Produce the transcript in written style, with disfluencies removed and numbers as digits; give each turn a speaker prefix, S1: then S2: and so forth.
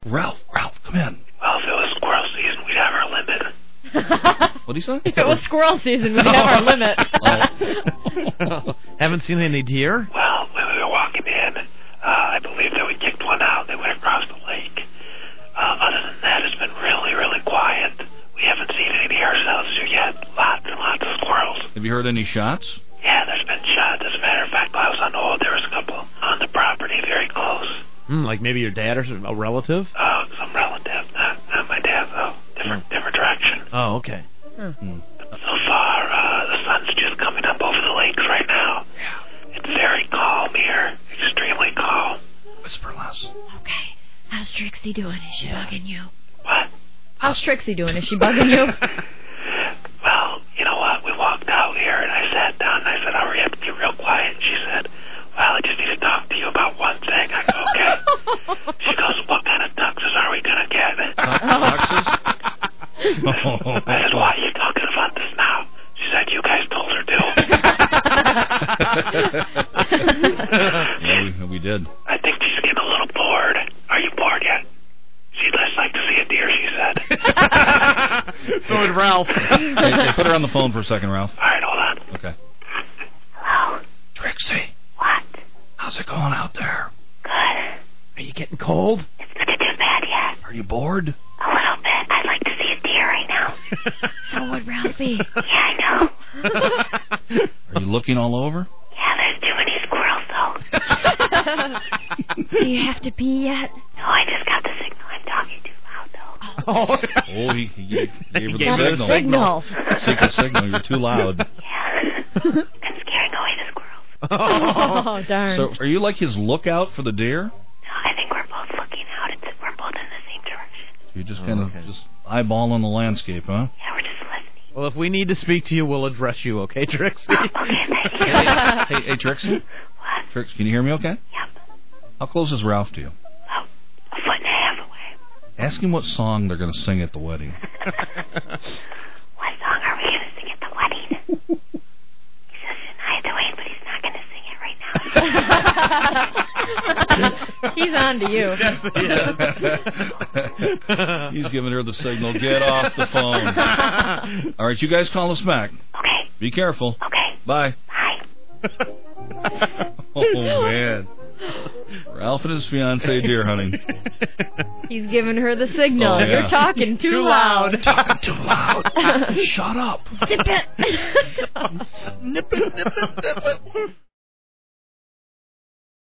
S1: Ralph, come in.
S2: Well, if it was squirrel season, we'd have our limit.
S1: What'd he say?
S3: If it was squirrel season, we'd have our limit.
S4: Haven't seen any deer?
S2: Well, when we were walking in, I believe that we kicked one out. They went across the lake. Other than that, it's been really, really quiet. We haven't seen any deer ourselves yet. Lots and lots of squirrels.
S1: Have you heard any shots?
S2: Yeah, there's been shots. As a matter of fact, while I was on hold, there was a couple on the property very close.
S4: Like maybe your dad or a relative?
S2: Some relative. Not my dad, though. Different direction.
S4: Oh, okay.
S2: So far, the sun's just coming up over the lakes right now. Yeah. It's very calm here. Extremely calm.
S1: Whisper less.
S3: Okay. How's Trixie doing? Is she bugging you?
S2: What?
S3: How's Trixie doing? Is she bugging you?
S2: Well, you know what? We walked out here, and I sat down, and I said, hurry up, get real quiet. And she said, well, I just need to talk to you about one thing. I go, okay. She goes, what kind of tuxes are we going to get?
S1: Tuxes?
S2: I said, why are you talking about this now? She said, you guys told her to.
S1: Yeah, we did.
S2: I think she's getting a little bored. Are you bored yet? She'd less like to see a deer, she said.
S4: So would Ralph.
S1: Hey, put her on the phone for a second, Ralph.
S2: All right, hold on.
S1: Okay.
S2: Hello?
S1: Trixie.
S2: What?
S1: How's it going out there?
S2: Good.
S4: Are you getting cold?
S2: It's not too bad yet.
S1: Are you bored?
S2: A little bit. I'd like to see a deer right now.
S3: So would Ralphie.
S2: Yeah, I know.
S1: Are you looking all over?
S2: Yeah, there's too many squirrels, though.
S3: Do you have to pee yet?
S2: No, I just got the signal. I'm talking too loud, though.
S1: Oh, he gave her
S4: gave
S1: the
S4: her
S1: signal.
S3: Signal.
S1: Secret signal. You're too loud.
S2: Yeah. I'm scaring away the squirrels.
S3: Oh, darn.
S1: So, are you like his lookout for the deer?
S2: No, I think we're both looking out. We're both in the same direction.
S1: You're just kind of just eyeballing the landscape, huh?
S2: Yeah, we're just listening.
S4: Well, if we need to speak to you, we'll address you, okay, Trixie?
S2: Okay, thank you.
S1: Hey, Trixie?
S2: What?
S1: Trix, can you hear me okay?
S2: Yep.
S1: How close is Ralph to you?
S2: Oh, a foot and a half away.
S1: Ask him what song they're going to sing at the wedding.
S2: What song are we going to sing at the wedding? He says Shania Twain, but he's not going to sing it right now.
S3: He's on to you.
S1: He's giving her the signal. Get off the phone. All right, you guys call us back.
S2: Okay.
S1: Be careful.
S2: Okay.
S1: Bye.
S2: Bye.
S1: Oh, man. Ralph and his fiancée deer hunting.
S3: He's giving her the signal.
S1: Oh, yeah.
S3: You're talking too loud.
S1: Talking too loud. Shut up.
S3: Zip it.
S1: Nip it.